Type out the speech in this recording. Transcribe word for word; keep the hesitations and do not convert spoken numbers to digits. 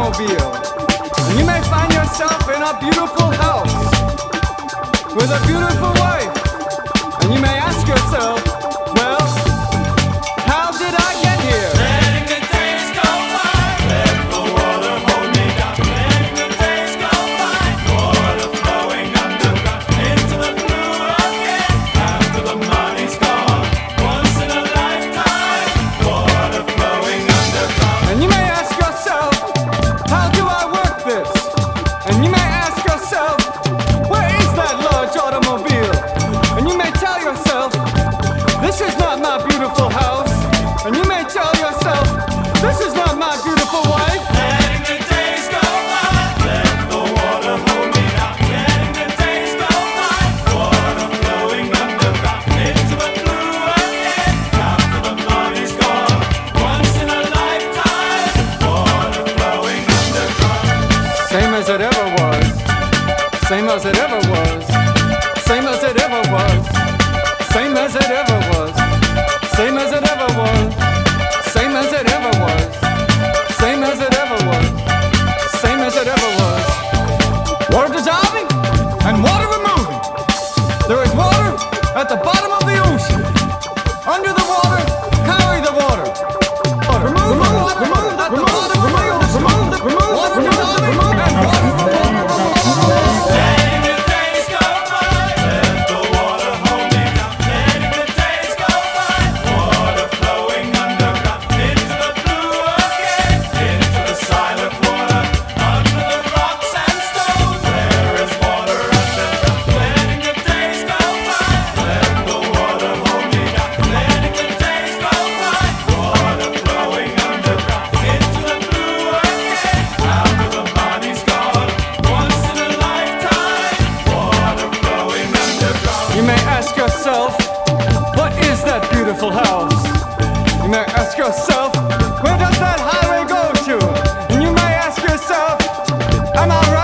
automobile. And you may find yourself in a beautiful house with a beautiful wife. And you may ask yourself, well, how did I get here? Letting the days go by, let the water hold me down. Letting the days go by, water flowing underground into the blue again. After the money's gone, once in a lifetime, water flowing underground. And you may ask yourself, how do I work this? And you may ask yourself, where is that large automobile? And you may tell yourself, this is not my beautiful house. And you may tell yourself, this is not my beautiful wife. Letting the days go by, let the water hold me down. Letting the days go by, water flowing underground into the blue again. After the money's gone, once in a lifetime, water flowing underground. Same as it ever was. Same as it ever was. Same as it ever was. Same as it ever was. Same as it ever was. Same as it ever was. Same as it ever was. Same as it ever was. Water dissolving and water removing. There is water at the bottom of the ocean. Under the water, carry the water. Remove the water at the bottom of the ocean. Water dissolving and water removing. Letting the days go by, let the water hold me down. Letting the days go by, water flowing underground into the blue again, into the silent water, under the rocks and stones. There is water underground. Letting the days go by, let the water hold me down. Letting the days go by, water flowing underground into the blue again. After the money's gone, once in a lifetime, water flowing underground. You may ask yourself, what is that beautiful house? You may ask yourself, where does that highway go to? And you may ask yourself, am I